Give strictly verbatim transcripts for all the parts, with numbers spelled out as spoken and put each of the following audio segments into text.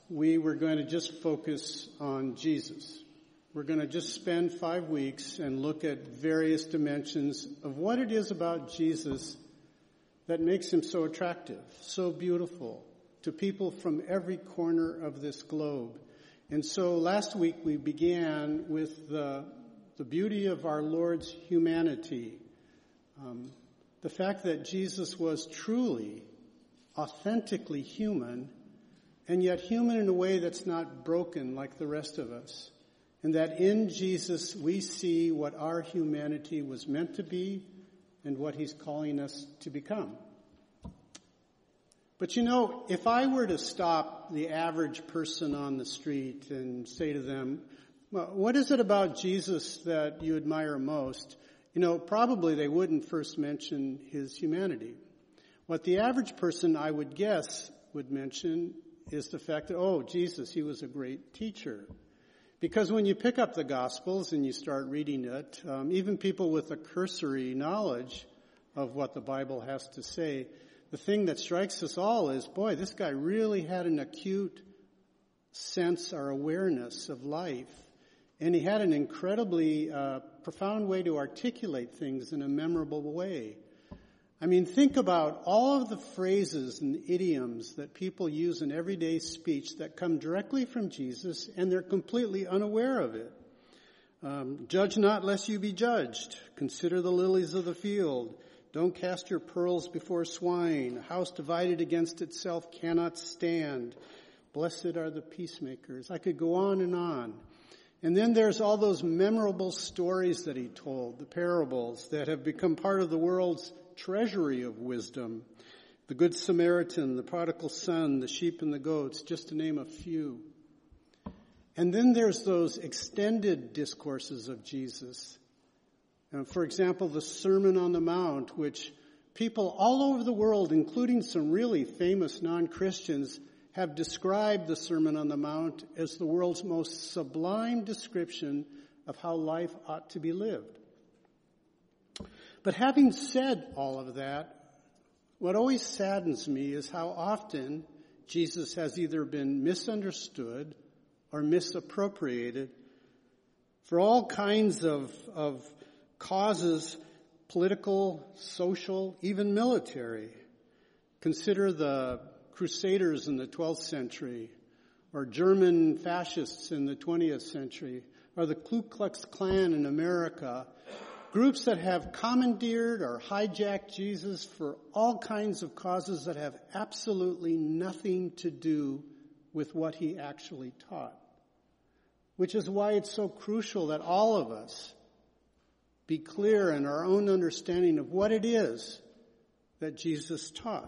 we were going to just focus on Jesus. We're going to just spend five weeks and look at various dimensions of what it is about Jesus that makes him so attractive, so beautiful to people from every corner of this globe. And so last week we began with the, the beauty of our Lord's humanity, um, the fact that Jesus was truly, authentically human, and yet human in a way that's not broken like the rest of us. And that in Jesus we see what our humanity was meant to be and what he's calling us to become. But you know, if I were to stop the average person on the street and say to them, well, what is it about Jesus that you admire most? You know, probably they wouldn't first mention his humanity. What the average person, I would guess, would mention is the fact that, oh, Jesus, he was a great teacher. Because when you pick up the Gospels and you start reading it, um, even people with a cursory knowledge of what the Bible has to say, the thing that strikes us all is, boy, this guy really had an acute sense or awareness of life. And he had an incredibly uh, profound way to articulate things in a memorable way. I mean, think about all of the phrases and idioms that people use in everyday speech that come directly from Jesus, and they're completely unaware of it. Um, Judge not lest you be judged. Consider the lilies of the field. Don't cast your pearls before swine. A house divided against itself cannot stand. Blessed are the peacemakers. I could go on and on. And then there's all those memorable stories that he told, the parables that have become part of the world's treasury of wisdom. The Good Samaritan, the prodigal son, the sheep and the goats, just to name a few. And then there's those extended discourses of Jesus. Uh, for example, the Sermon on the Mount, which people all over the world, including some really famous non-Christians, have described the Sermon on the Mount as the world's most sublime description of how life ought to be lived. But having said all of that, what always saddens me is how often Jesus has either been misunderstood or misappropriated for all kinds of, of causes, political, social, even military. Consider the Crusaders in the twelfth century, or German fascists in the twentieth century, or the Ku Klux Klan in America. Groups that have commandeered or hijacked Jesus for all kinds of causes that have absolutely nothing to do with what he actually taught. Which is why it's so crucial that all of us be clear in our own understanding of what it is that Jesus taught.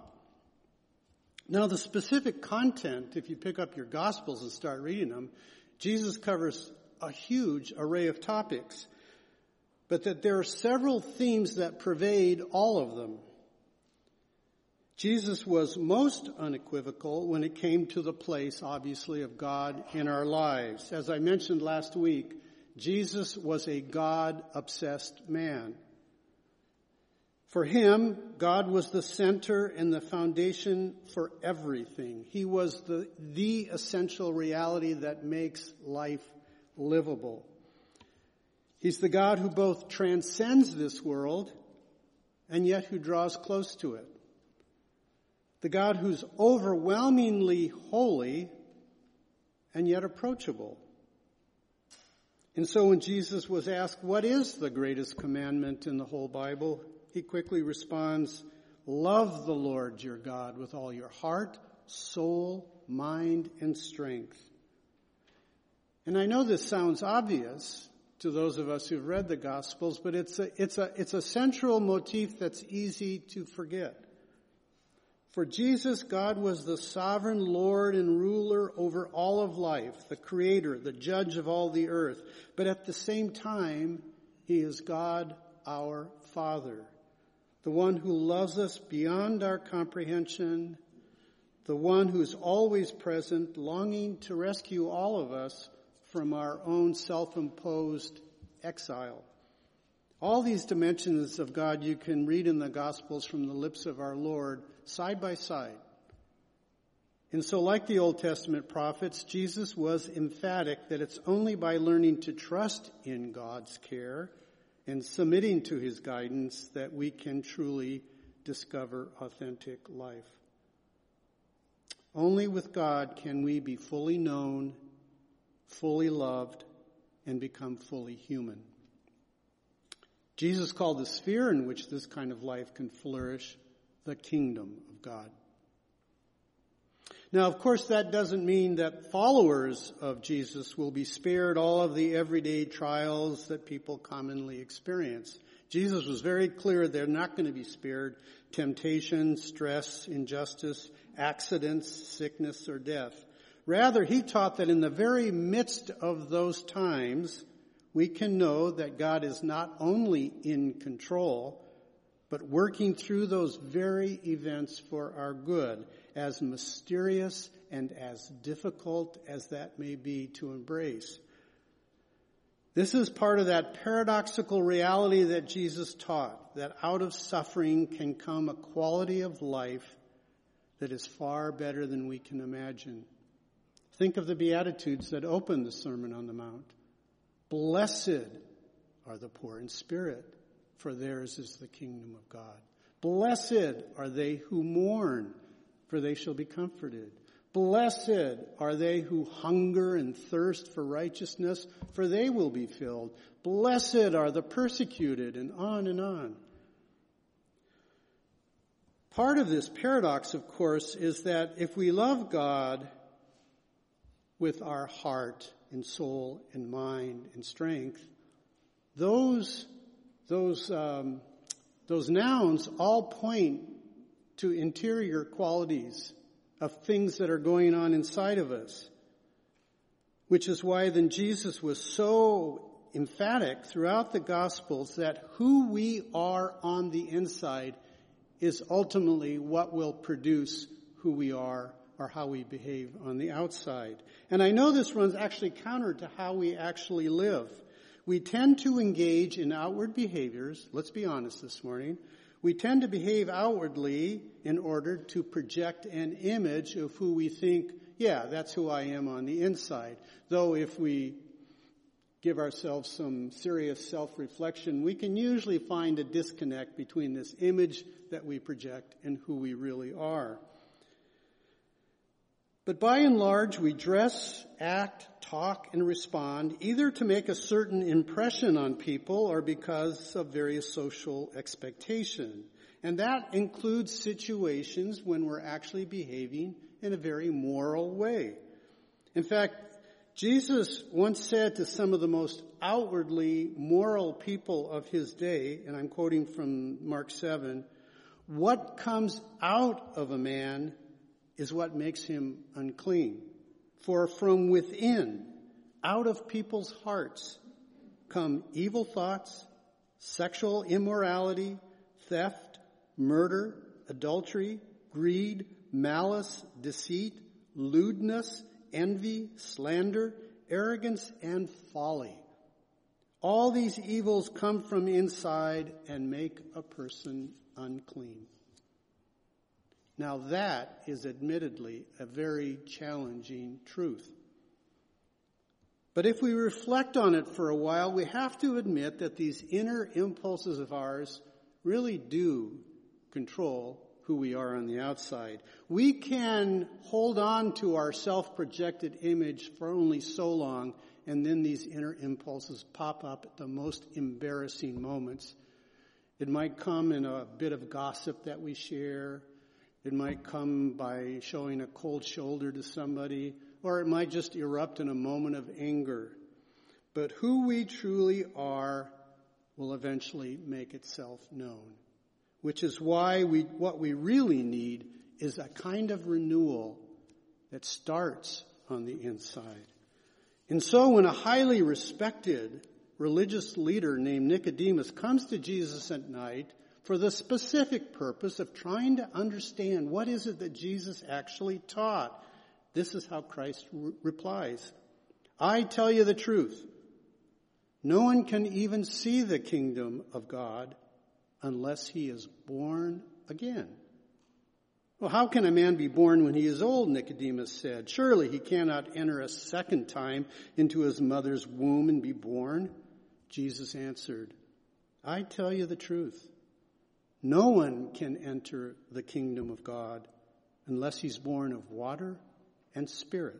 Now, the specific content, if you pick up your Gospels and start reading them, Jesus covers a huge array of topics. But that there are several themes that pervade all of them. Jesus was most unequivocal when it came to the place, obviously, of God in our lives. As I mentioned last week, Jesus was a God-obsessed man. For him, God was the center and the foundation for everything. He was the, the essential reality that makes life livable. He's the God who both transcends this world and yet who draws close to it. The God who's overwhelmingly holy and yet approachable. And so when Jesus was asked, what is the greatest commandment in the whole Bible? He quickly responds, love the Lord your God with all your heart, soul, mind, and strength. And I know this sounds obvious to those of us who've read the Gospels, but it's a, it's a, it's a central motif that's easy to forget. For Jesus, God was the sovereign Lord and ruler over all of life, the creator, the judge of all the earth. But at the same time, he is God, our Father, the one who loves us beyond our comprehension, the one who's always present, longing to rescue all of us from our own self-imposed exile. All these dimensions of God you can read in the Gospels from the lips of our Lord side by side. And so, like the Old Testament prophets, Jesus was emphatic that it's only by learning to trust in God's care and submitting to his guidance that we can truly discover authentic life. Only with God can we be fully known, fully loved, and become fully human. Jesus called the sphere in which this kind of life can flourish the kingdom of God. Now, of course, that doesn't mean that followers of Jesus will be spared all of the everyday trials that people commonly experience. Jesus was very clear they're not going to be spared temptation, stress, injustice, accidents, sickness, or death. Rather, he taught that in the very midst of those times, we can know that God is not only in control, but working through those very events for our good, as mysterious and as difficult as that may be to embrace. This is part of that paradoxical reality that Jesus taught, that out of suffering can come a quality of life that is far better than we can imagine. Think of the Beatitudes that open the Sermon on the Mount. Blessed are the poor in spirit, for theirs is the kingdom of God. Blessed are they who mourn, for they shall be comforted. Blessed are they who hunger and thirst for righteousness, for they will be filled. Blessed are the persecuted, and on and on. Part of this paradox, of course, is that if we love God with our heart and soul and mind and strength, those those um, those nouns all point to interior qualities of things that are going on inside of us. Which is why then Jesus was so emphatic throughout the Gospels that who we are on the inside is ultimately what will produce who we are or how we behave on the outside. And I know this runs actually counter to how we actually live. We tend to engage in outward behaviors, let's be honest this morning. We tend to behave outwardly in order to project an image of who we think, yeah, that's who I am on the inside. Though if we give ourselves some serious self-reflection, we can usually find a disconnect between this image that we project and who we really are. But by and large, we dress, act, talk, and respond either to make a certain impression on people or because of various social expectation. And that includes situations when we're actually behaving in a very moral way. In fact, Jesus once said to some of the most outwardly moral people of his day, and I'm quoting from Mark seven, "What comes out of a man is what makes him unclean. For from within, out of people's hearts, come evil thoughts, sexual immorality, theft, murder, adultery, greed, malice, deceit, lewdness, envy, slander, arrogance, and folly. All these evils come from inside and make a person unclean." Now that is admittedly a very challenging truth. But if we reflect on it for a while, we have to admit that these inner impulses of ours really do control who we are on the outside. We can hold on to our self-projected image for only so long, and then these inner impulses pop up at the most embarrassing moments. It might come in a bit of gossip that we share. It might come by showing a cold shoulder to somebody, or it might just erupt in a moment of anger. But who we truly are will eventually make itself known, which is why we, what we really need is a kind of renewal that starts on the inside. And so when a highly respected religious leader named Nicodemus comes to Jesus at night for the specific purpose of trying to understand what is it that Jesus actually taught, this is how Christ re- replies. "I tell you the truth. No one can even see the kingdom of God unless he is born again." Well, how can a man be born when he is old? Nicodemus said. Surely he cannot enter a second time into his mother's womb and be born. Jesus answered, I tell you the truth. No one can enter the kingdom of God unless he's born of water and spirit.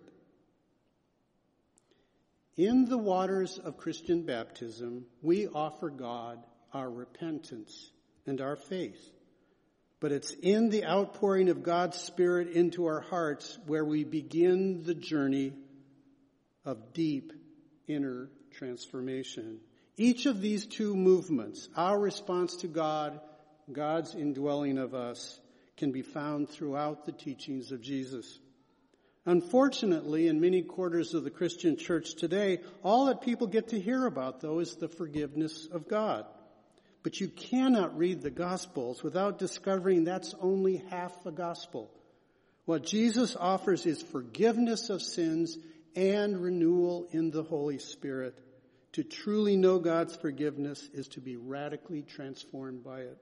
In the waters of Christian baptism, we offer God our repentance and our faith. But it's in the outpouring of God's Spirit into our hearts where we begin the journey of deep inner transformation. Each of these two movements, our response to God, God's indwelling of us, can be found throughout the teachings of Jesus. Unfortunately, in many quarters of the Christian church today, all that people get to hear about, though, is the forgiveness of God. But you cannot read the Gospels without discovering that's only half the gospel. What Jesus offers is forgiveness of sins and renewal in the Holy Spirit. To truly know God's forgiveness is to be radically transformed by it.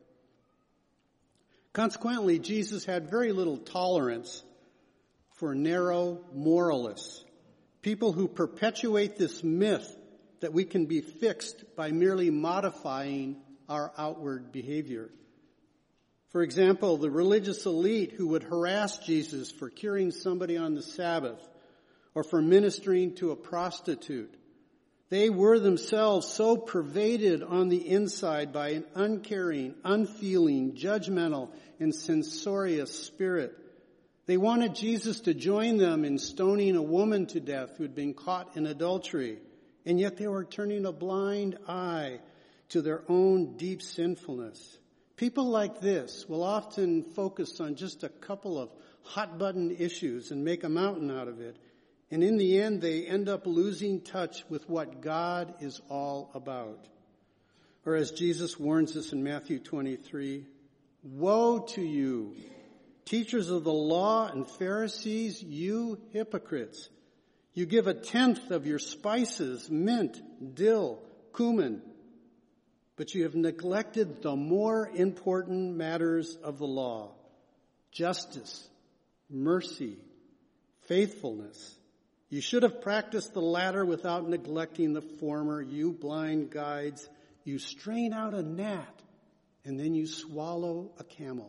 Consequently, Jesus had very little tolerance for narrow moralists, people who perpetuate this myth that we can be fixed by merely modifying our outward behavior. For example, the religious elite who would harass Jesus for curing somebody on the Sabbath or for ministering to a prostitute. They were themselves so pervaded on the inside by an uncaring, unfeeling, judgmental, and censorious spirit. They wanted Jesus to join them in stoning a woman to death who had been caught in adultery, and yet they were turning a blind eye to their own deep sinfulness. People like this will often focus on just a couple of hot-button issues and make a mountain out of it. And in the end, they end up losing touch with what God is all about. Or as Jesus warns us in Matthew twenty-three, woe to you, teachers of the law and Pharisees, you hypocrites! You give a tenth of your spices, mint, dill, cumin, but you have neglected the more important matters of the law: justice, mercy, faithfulness. You should have practiced the latter without neglecting the former. You blind guides, you strain out a gnat and then you swallow a camel.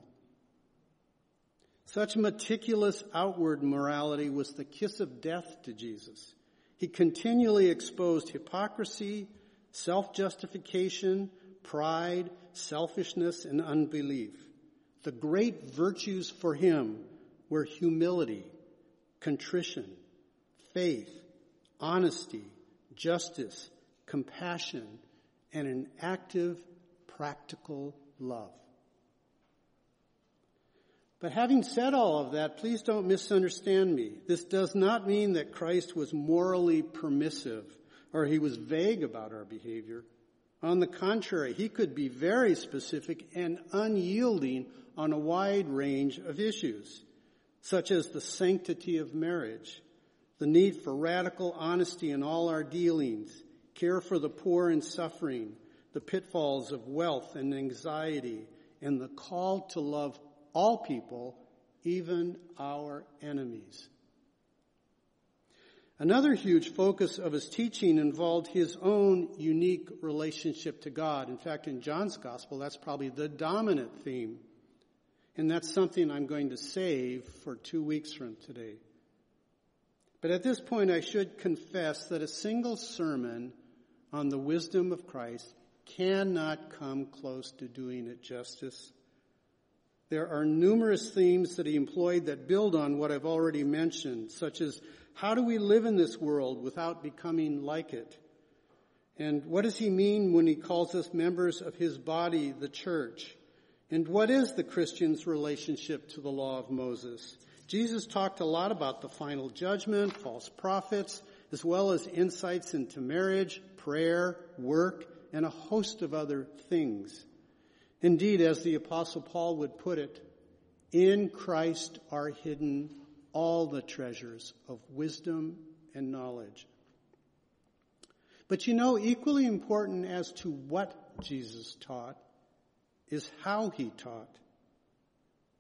Such meticulous outward morality was the kiss of death to Jesus. He continually exposed hypocrisy, self-justification, pride, selfishness, and unbelief. The great virtues for him were humility, contrition, faith, honesty, justice, compassion, and an active, practical love. But having said all of that, please don't misunderstand me. This does not mean that Christ was morally permissive or he was vague about our behavior. On the contrary, he could be very specific and unyielding on a wide range of issues, such as the sanctity of marriage, the need for radical honesty in all our dealings, care for the poor and suffering, the pitfalls of wealth and anxiety, and the call to love all people, even our enemies. Another huge focus of his teaching involved his own unique relationship to God. In fact, in John's Gospel, that's probably the dominant theme. And that's something I'm going to save for two weeks from today. But at this point, I should confess that a single sermon on the wisdom of Christ cannot come close to doing it justice. There are numerous themes that he employed that build on what I've already mentioned, such as how do we live in this world without becoming like it? And what does he mean when he calls us members of his body, the church? And what is the Christian's relationship to the law of Moses? Jesus talked a lot about the final judgment, false prophets, as well as insights into marriage, prayer, work, and a host of other things. Indeed, as the Apostle Paul would put it, in Christ are hidden all the treasures of wisdom and knowledge. But you know, equally important as to what Jesus taught is how he taught.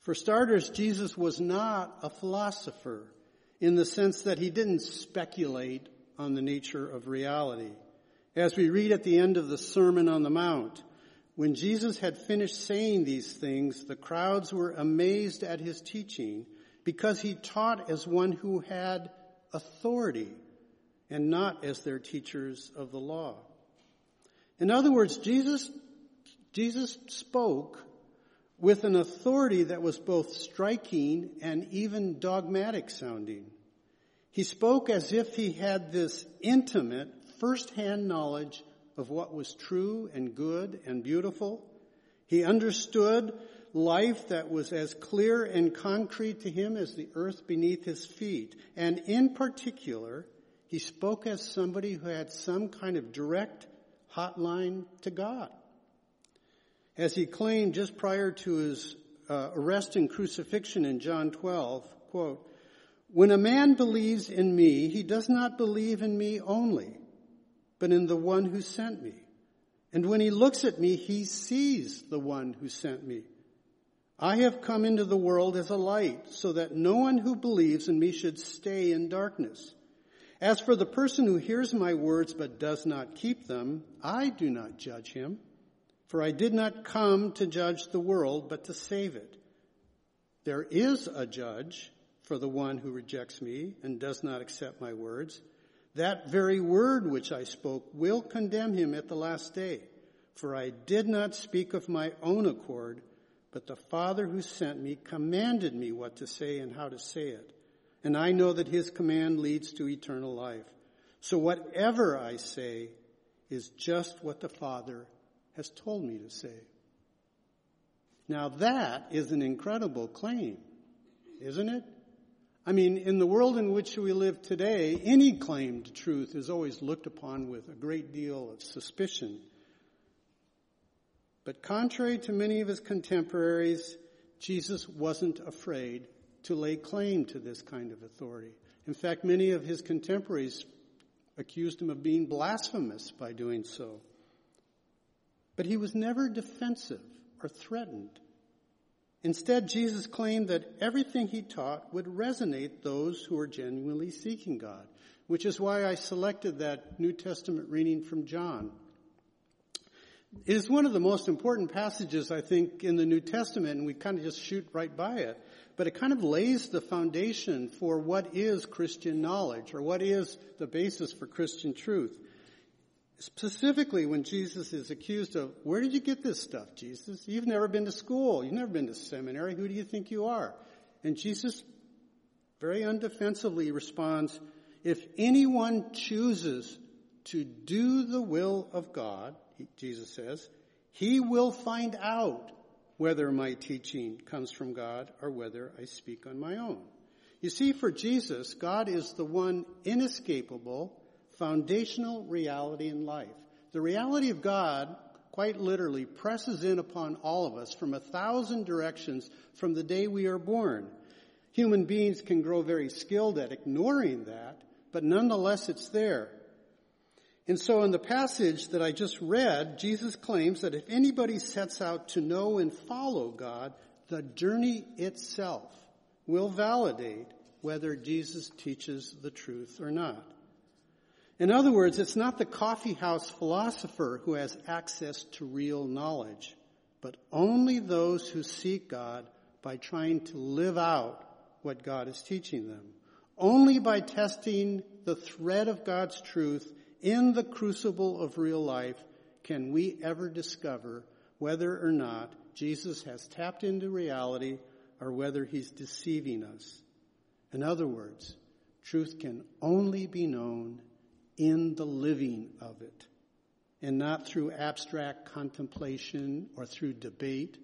For starters, Jesus was not a philosopher in the sense that he didn't speculate on the nature of reality. As we read at the end of the Sermon on the Mount, when Jesus had finished saying these things, the crowds were amazed at his teaching because he taught as one who had authority and not as their teachers of the law. In other words, Jesus, Jesus spoke with an authority that was both striking and even dogmatic sounding. He spoke as if he had this intimate, first-hand knowledge of what was true and good and beautiful. He understood life that was as clear and concrete to him as the earth beneath his feet. And in particular, he spoke as somebody who had some kind of direct hotline to God. As he claimed just prior to his uh, arrest and crucifixion in John twelve, quote, "When a man believes in me, he does not believe in me only, but in the one who sent me. And when he looks at me, he sees the one who sent me. I have come into the world as a light, so that no one who believes in me should stay in darkness. As for the person who hears my words but does not keep them, I do not judge him. For I did not come to judge the world, but to save it. There is a judge for the one who rejects me and does not accept my words. That very word which I spoke will condemn him at the last day. For I did not speak of my own accord, but the Father who sent me commanded me what to say and how to say it. And I know that his command leads to eternal life. So whatever I say is just what the Father has told me to say." Now that is an incredible claim, isn't it? I mean, in the world in which we live today, any claim to truth is always looked upon with a great deal of suspicion. But contrary to many of his contemporaries, Jesus wasn't afraid to lay claim to this kind of authority. In fact, many of his contemporaries accused him of being blasphemous by doing so. But he was never defensive or threatened. Instead, Jesus claimed that everything he taught would resonate those who were genuinely seeking God, which is why I selected that New Testament reading from John. It is one of the most important passages, I think, in the New Testament, and we kind of just shoot right by it. But it kind of lays the foundation for what is Christian knowledge, or what is the basis for Christian truth. Specifically, when Jesus is accused of, "Where did you get this stuff, Jesus? You've never been to school. You've never been to seminary. Who do you think you are?" And Jesus very undefensively responds, "If anyone chooses to do the will of God," he, Jesus says, "he will find out whether my teaching comes from God or whether I speak on my own." You see, for Jesus, God is the one inescapable, foundational reality in life. The reality of God, quite literally, presses in upon all of us from a thousand directions from the day we are born. Human beings can grow very skilled at ignoring that, but nonetheless it's there. And so in the passage that I just read, Jesus claims that if anybody sets out to know and follow God, the journey itself will validate whether Jesus teaches the truth or not. In other words, it's not the coffeehouse philosopher who has access to real knowledge, but only those who seek God by trying to live out what God is teaching them. Only by testing the thread of God's truth in the crucible of real life can we ever discover whether or not Jesus has tapped into reality or whether he's deceiving us. In other words, truth can only be known in the living of it, and not through abstract contemplation or through debate.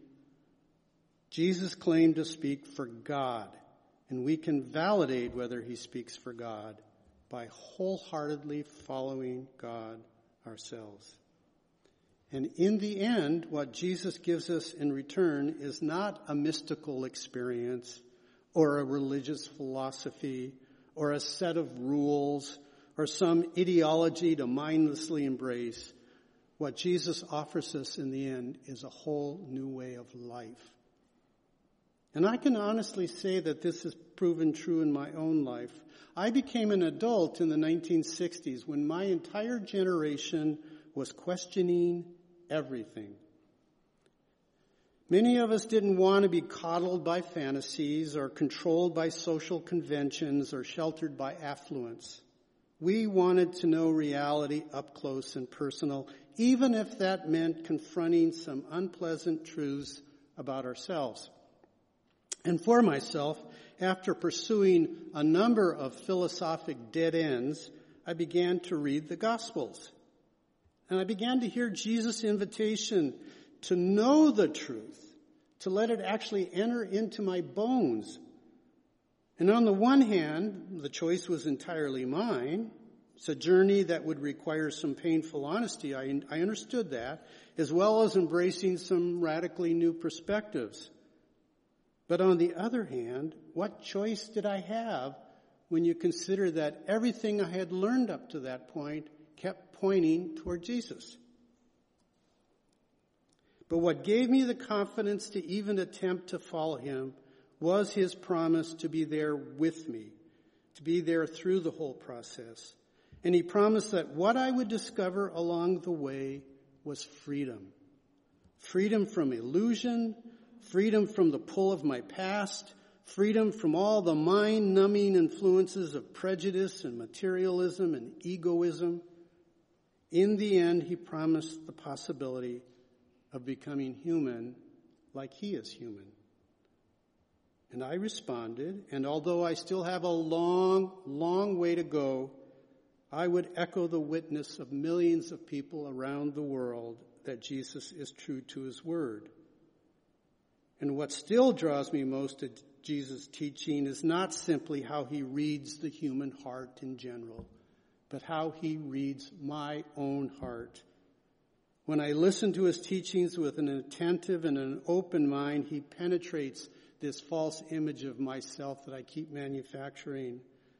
Jesus claimed to speak for God, and we can validate whether he speaks for God by wholeheartedly following God ourselves. And in the end, what Jesus gives us in return is not a mystical experience or a religious philosophy or a set of rules or some ideology to mindlessly embrace. What Jesus offers us in the end is a whole new way of life. And I can honestly say that this has proven true in my own life. I became an adult in the nineteen sixties when my entire generation was questioning everything. Many of us didn't want to be coddled by fantasies or controlled by social conventions or sheltered by affluence. We wanted to know reality up close and personal, even if that meant confronting some unpleasant truths about ourselves. And for myself, after pursuing a number of philosophic dead ends, I began to read the Gospels. And I began to hear Jesus' invitation to know the truth, to let it actually enter into my bones. And on the one hand, the choice was entirely mine. It's a journey that would require some painful honesty. I, I understood that, as well as embracing some radically new perspectives. But on the other hand, what choice did I have when you consider that everything I had learned up to that point kept pointing toward Jesus? But what gave me the confidence to even attempt to follow him was his promise to be there with me, to be there through the whole process. And he promised that what I would discover along the way was freedom. Freedom from illusion, freedom from the pull of my past, freedom from all the mind-numbing influences of prejudice and materialism and egoism. In the end, he promised the possibility of becoming human like he is human. And I responded, and although I still have a long, long way to go, I would echo the witness of millions of people around the world that Jesus is true to his word. And what still draws me most to Jesus' teaching is not simply how he reads the human heart in general, but how he reads my own heart. When I listen to his teachings with an attentive and an open mind, he penetrates this false image of myself that I keep manufacturing.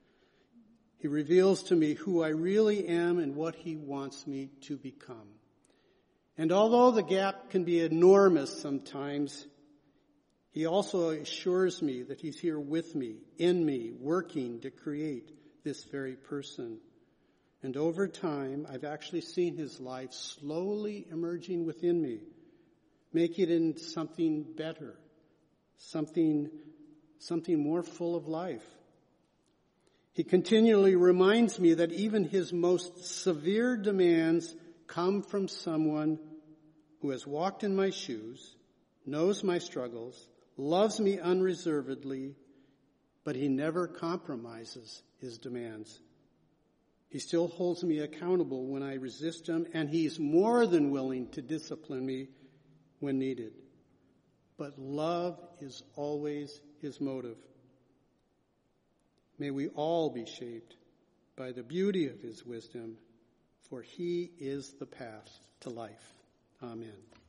He reveals to me who I really am and what he wants me to become. And although the gap can be enormous sometimes, he also assures me that he's here with me, in me, working to create this very person. And over time, I've actually seen his life slowly emerging within me, making it into something better, something, something more full of life. He continually reminds me that even his most severe demands come from someone who has walked in my shoes, knows my struggles, loves me unreservedly, but he never compromises his demands. He still holds me accountable when I resist him, and he's more than willing to discipline me when needed. But love is always his motive. May we all be shaped by the beauty of his wisdom, for he is the path to life. Amen.